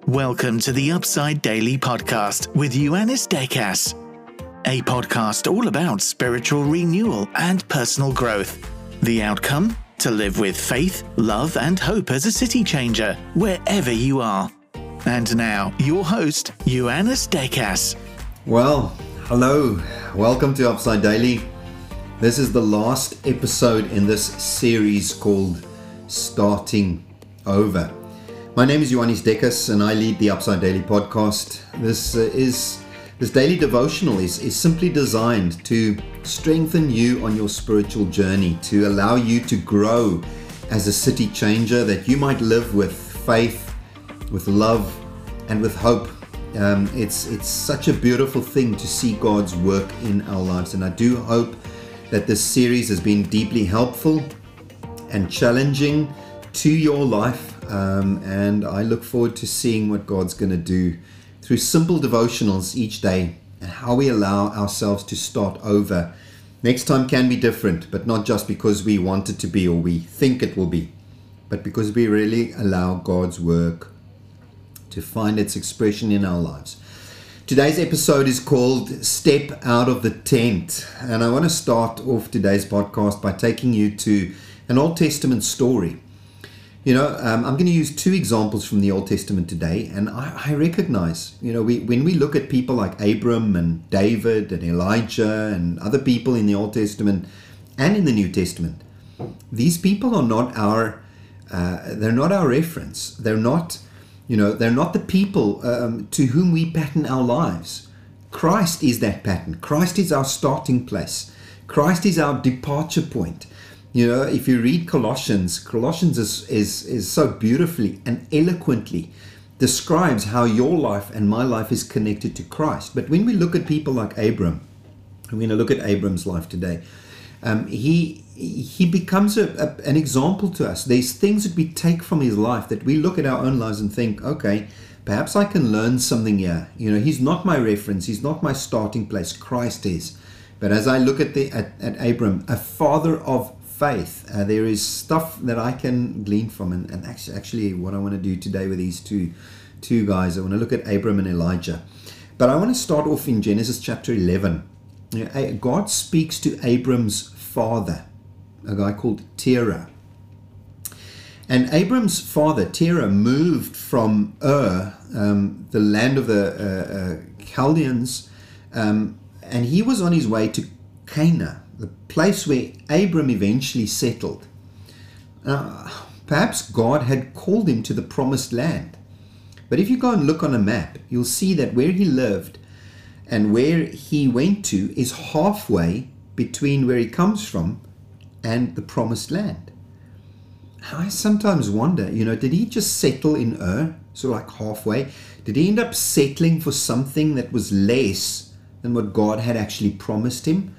Welcome to the Upside Daily Podcast with Ioannis Dekas, a podcast all about spiritual renewal and personal growth. The outcome? To live with faith, love, and hope as a city changer, wherever you are. And now, your host, Ioannis Dekas. Well, hello. Welcome to Upside Daily. This is the last episode in this series called Starting Over. My name is Ioannis Dekas and I lead the Upside Daily podcast. This daily devotional is simply designed to strengthen you on your spiritual journey, to allow you to grow as a city changer, that you might live with faith, with love, and with hope. It's such a beautiful thing to see God's work in our lives, and I do hope that this series has been deeply helpful and challenging to your life. And I look forward to seeing what God's going to do through simple devotionals each day and how we allow ourselves to start over. Next time can be different, but not just because we want it to be or we think it will be, but because we really allow God's work to find its expression in our lives. Today's episode is called Step Out of the Tent. And I want to start off today's podcast by taking you to an Old Testament story. I'm going to use two examples from the Old Testament today, and I recognize, when we look at people like Abram and David and Elijah and other people in the Old Testament and in the New Testament, these people are not they're not our reference. They're not the people to whom we pattern our lives. Christ is that pattern. Christ is our starting place. Christ is our departure point. If you read Colossians is so beautifully and eloquently describes how your life and my life is connected to Christ. But when we look at people like Abram, I'm going to look at Abram's life today, he becomes an example to us. There's things that we take from his life that we look at our own lives and think, okay, perhaps I can learn something here. He's not my reference. He's not my starting place. Christ is. But as I look at Abram, a father of faith, there is stuff that I can glean from, and actually what I want to do today with these two guys, I want to look at Abram and Elijah. But I want to start off in Genesis chapter 11. God speaks to Abram's father, a guy called Terah. And Abram's father, Terah, moved from Ur, the land of the Chaldeans, and he was on his way to Canaan, the place where Abram eventually settled. Perhaps God had called him to the promised land. But if you go and look on a map, you'll see that where he lived and where he went to is halfway between where he comes from and the promised land. I sometimes wonder, did he just settle in Ur, so like halfway? Did he end up settling for something that was less than what God had actually promised him?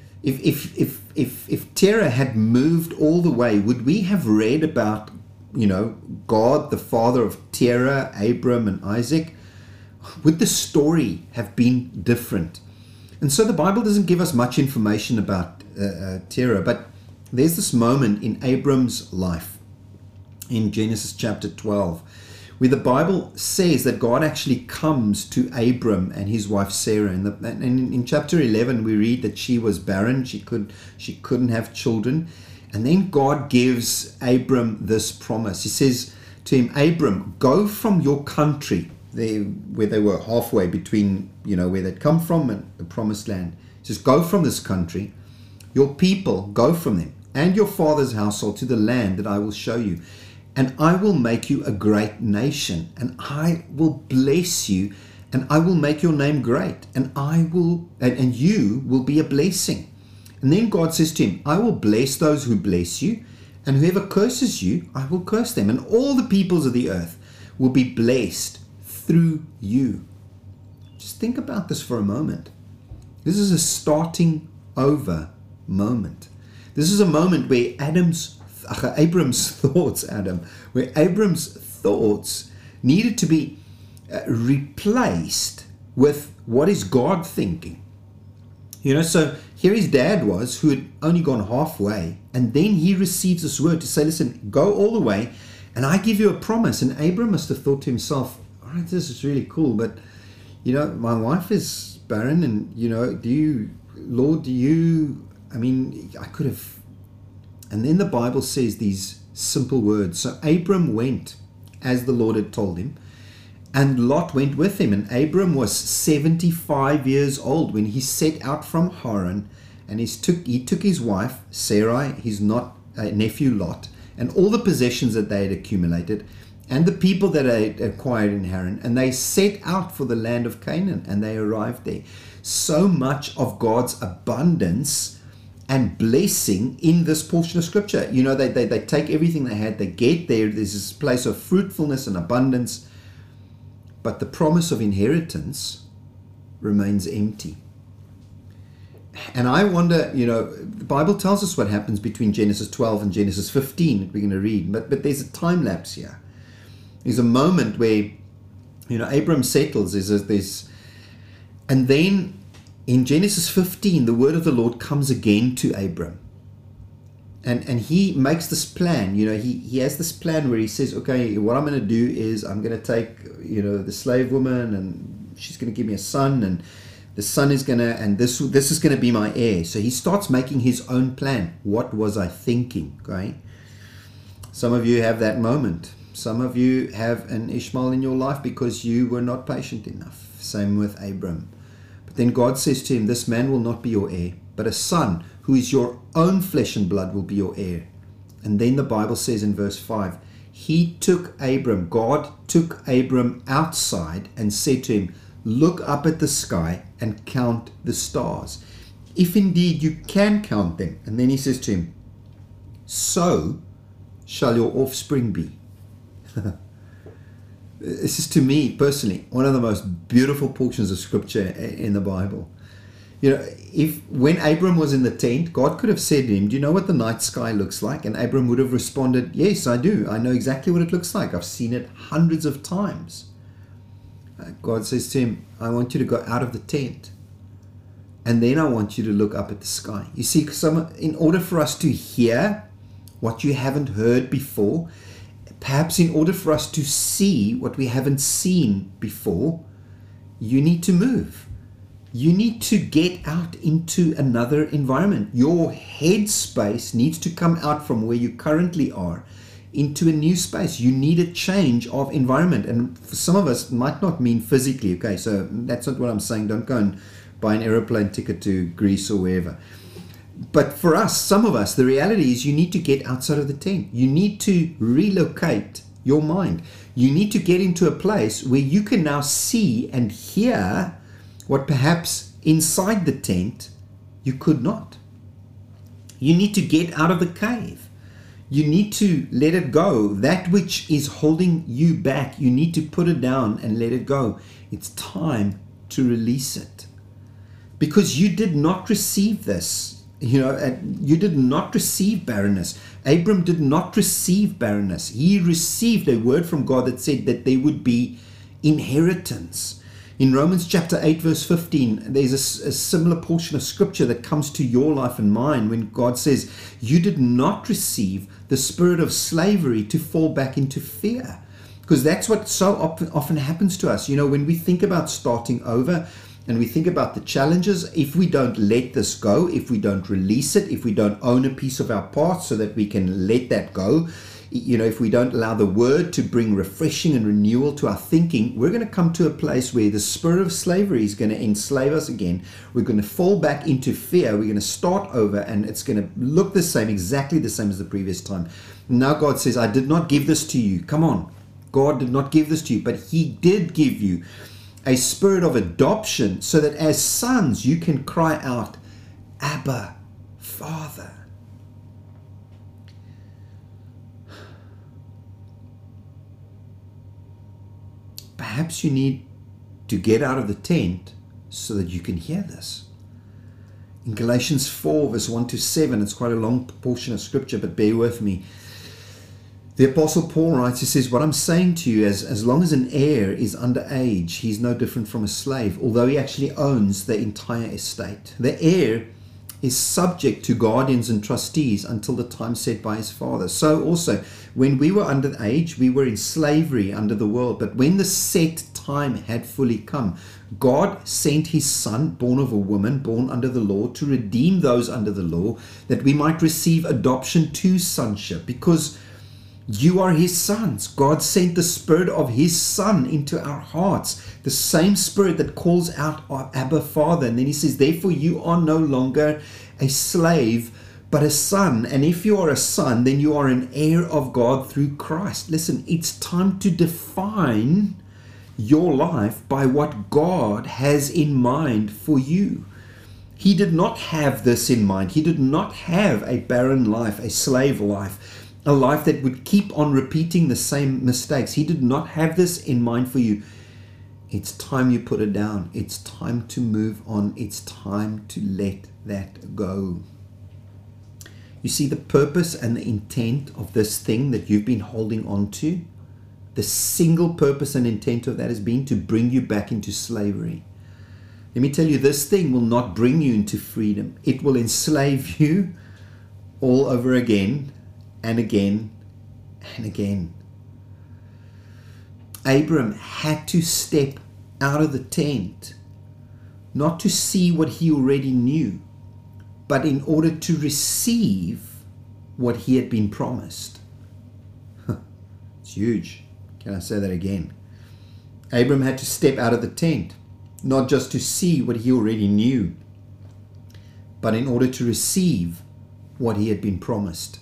If Terah had moved all the way, would we have read about, God, the father of Terah, Abram, and Isaac? Would the story have been different? And so the Bible doesn't give us much information about Terah, but there's this moment in Abram's life in Genesis chapter 12, where the Bible says that God actually comes to Abram and his wife Sarah. And in chapter 11, we read that she was barren, she couldn't have children. And then God gives Abram this promise. He says to him, Abram, go from your country, where they were halfway between, where they'd come from and the promised land. He says, go from this country, your people, go from them, and your father's household to the land that I will show you. And I will make you a great nation, and I will bless you, and I will make your name great, and you will be a blessing. And then God says to him, I will bless those who bless you, and whoever curses you, I will curse them. And all the peoples of the earth will be blessed through you. Just think about this for a moment. This is a starting over moment. This is a moment where Abram's thoughts needed to be replaced with what is God thinking. So here his dad was, who had only gone halfway, and then he receives this word to say, listen, go all the way, and I give you a promise. And Abram must have thought to himself, all right, this is really cool, but, my wife is barren, and, Lord, I could have. And then the Bible says these simple words. So Abram went as the Lord had told him, and Lot went with him. And Abram was 75 years old when he set out from Haran, and he took his wife, Sarai, his nephew Lot, and all the possessions that they had accumulated, and the people that they had acquired in Haran, and they set out for the land of Canaan, and they arrived there. So much of God's abundance and blessing in this portion of Scripture. They take everything they had, they get there, there's this place of fruitfulness and abundance, but the promise of inheritance remains empty. And I wonder, the Bible tells us what happens between Genesis 12 and Genesis 15 that we're going to read, but there's a time lapse here. There's a moment where, Abram settles, and then in Genesis 15, the word of the Lord comes again to Abram. And he makes this plan. He has this plan where he says, okay, what I'm going to do is I'm going to take, the slave woman, and she's going to give me a son, and the son is going to, and this is going to be my heir. So he starts making his own plan. What was I thinking? Okay. Some of you have that moment. Some of you have an Ishmael in your life because you were not patient enough. Same with Abram. But then God says to him, this man will not be your heir, but a son who is your own flesh and blood will be your heir. And then the Bible says in verse 5, God took Abram outside and said to him, look up at the sky and count the stars, if indeed you can count them. And then he says to him, so shall your offspring be. This is, to me personally, one of the most beautiful portions of Scripture in the Bible. When Abram was in the tent, God could have said to him, do you know what the night sky looks like? And Abram would have responded, yes, I do. I know exactly what it looks like. I've seen it hundreds of times. God says to him, I want you to go out of the tent, and then I want you to look up at the sky. You see, in order for us to hear what you haven't heard before, perhaps in order for us to see what we haven't seen before, you need to move. You need to get out into another environment. Your headspace needs to come out from where you currently are into a new space. You need a change of environment. And for some of us, it might not mean physically. Okay, so that's not what I'm saying. Don't go and buy an aeroplane ticket to Greece or wherever. But for us, some of us, the reality is you need to get outside of the tent. You need to relocate your mind. You need to get into a place where you can now see and hear what perhaps inside the tent you could not. You need to get out of the cave. You need to let it go. That which is holding you back, you need to put it down and let it go. It's time to release it. Because you did not receive this. You did not receive barrenness. Abram did not receive barrenness. He received a word from God that said that there would be inheritance. In Romans chapter 8 verse 15, there's a similar portion of Scripture that comes to your life and mine when God says, you did not receive the spirit of slavery to fall back into fear. Because that's what so often happens to us. When we think about starting over, and we think about the challenges, if we don't let this go, if we don't release it, if we don't own a piece of our past so that we can let that go, if we don't allow the word to bring refreshing and renewal to our thinking, we're going to come to a place where the spirit of slavery is going to enslave us again. We're going to fall back into fear. We're going to start over, and it's going to look the same, exactly the same as the previous time. Now God says, I did not give this to you. Come on. God did not give this to you, but He did give you a spirit of adoption so that as sons you can cry out, Abba, Father. Perhaps you need to get out of the tent so that you can hear this. In Galatians 4 verse 1 to 7, it's quite a long portion of Scripture, but bear with me. The Apostle Paul writes, he says, what I'm saying to you is, as long as an heir is under age, he's no different from a slave, although he actually owns the entire estate. The heir is subject to guardians and trustees until the time set by his father. So also, when we were under age, we were in slavery under the world. But when the set time had fully come, God sent his Son, born of a woman, born under the law, to redeem those under the law, that we might receive adoption to sonship. Because you are his sons. God sent the Spirit of his Son into our hearts, the same Spirit that calls out our Abba, Father. And then he says, therefore you are no longer a slave, but a son. And if you are a son, then you are an heir of God through Christ. Listen, it's time to define your life by what God has in mind for you. He did not have this in mind. He did not have a barren life, a slave life, a life that would keep on repeating the same mistakes. He did not have this in mind for you. It's time you put it down. It's time to move on. It's time to let that go. You see, the purpose and the intent of this thing that you've been holding on to, the single purpose and intent of that has been to bring you back into slavery. Let me tell you, this thing will not bring you into freedom. It will enslave you all over again and again and again. Abram had to step out of the tent, not to see what he already knew, but in order to receive what he had been promised. It's huge. Can I say that again? Abram had to step out of the tent, not just to see what he already knew, but in order to receive what he had been promised.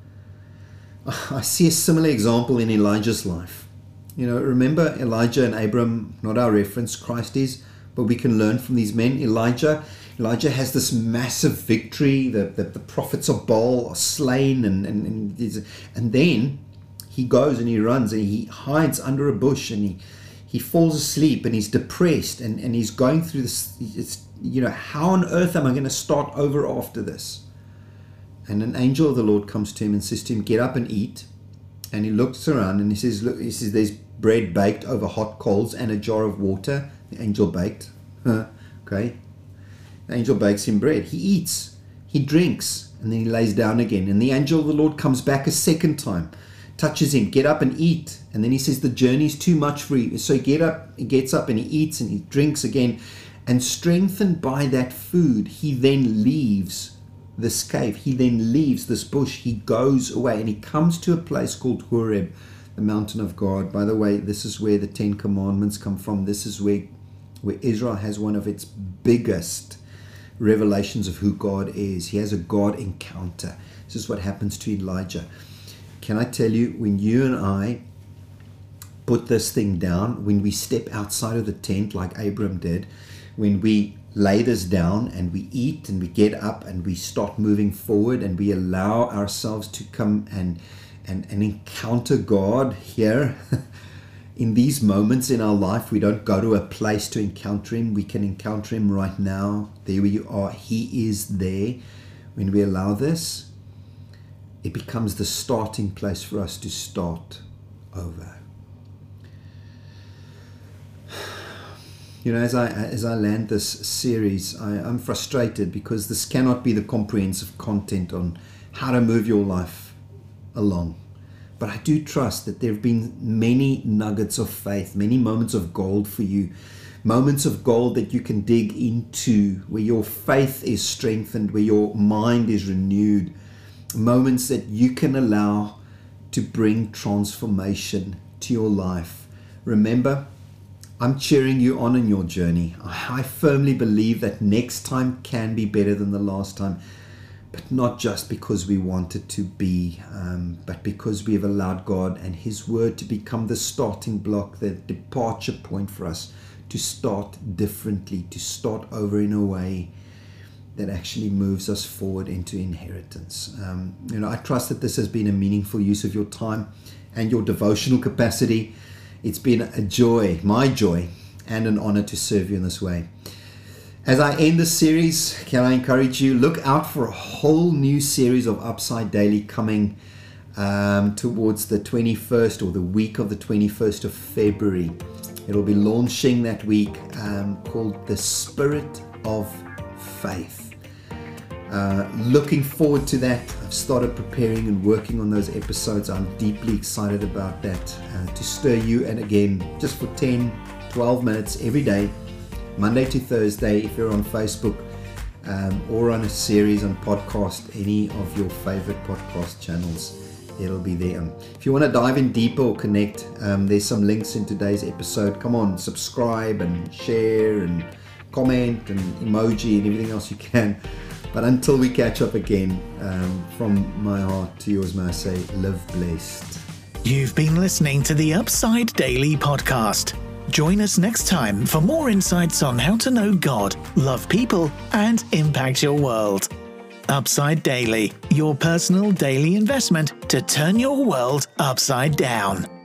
I see a similar example in Elijah's life. You know, remember Elijah and Abram, not our reference, Christ is, but we can learn from these men. Elijah has this massive victory. The prophets of Baal are slain, and then he goes and he runs and he hides under a bush and he falls asleep and he's depressed and he's going through this. It's, you know, how on earth am I going to start over after this? And an angel of the Lord comes to him and says to him, get up and eat. And he looks around and he says, look, he says, there's bread baked over hot coals and a jar of water. The angel baked. Okay. The angel bakes him bread. He eats. He drinks. And then he lays down again. And the angel of the Lord comes back a second time, touches him, get up and eat. And then he says, the journey's too much for you. So he gets up and he eats and he drinks again. And strengthened by that food, he then leaves this cave. He then leaves this bush. He goes away and he comes to a place called Horeb, the mountain of God. By the way, this is where the Ten Commandments come from. This is where Israel has one of its biggest revelations of who God is. He has a God encounter. This is what happens to Elijah. Can I tell you, when you and I put this thing down, when we step outside of the tent like Abram did, when we lay this down and we eat and we get up and we start moving forward and we allow ourselves to come and encounter God here in these moments in our life, we don't go to a place to encounter him. We can encounter him right now. There you are. He is there. When we allow this, it becomes the starting place for us to start over. You know, as I land this series, I'm frustrated because this cannot be the comprehensive content on how to move your life along. But I do trust that there have been many nuggets of faith, many moments of gold for you, moments of gold that you can dig into, where your faith is strengthened, where your mind is renewed, moments that you can allow to bring transformation to your life. Remember, I'm cheering you on in your journey. I firmly believe that next time can be better than the last time, but not just because we want it to be, but because we have allowed God and his word to become the starting block, the departure point for us to start differently, to start over in a way that actually moves us forward into inheritance. You know, I trust that this has been a meaningful use of your time and your devotional capacity. It's been a joy, my joy, and an honor to serve you in this way. As I end this series, can I encourage you, look out for a whole new series of Upside Daily coming towards the 21st or the week of the 21st of February. It'll be launching that week called The Spirit of Faith. Looking forward to that. I've started preparing and working on those episodes. I'm deeply excited about that, to stir you, and again, just for 10, 12 minutes every day, Monday to Thursday, if you're on Facebook, or on a series on podcast, any of your favorite podcast channels, it'll be there. If you want to dive in deeper or connect, there's some links in today's episode. Come on, subscribe and share and comment and emoji and everything else you can. But until we catch up again, from my heart to yours, may I say, live blessed. You've been listening to the Upside Daily Podcast. Join us next time for more insights on how to know God, love people, and impact your world. Upside Daily, your personal daily investment to turn your world upside down.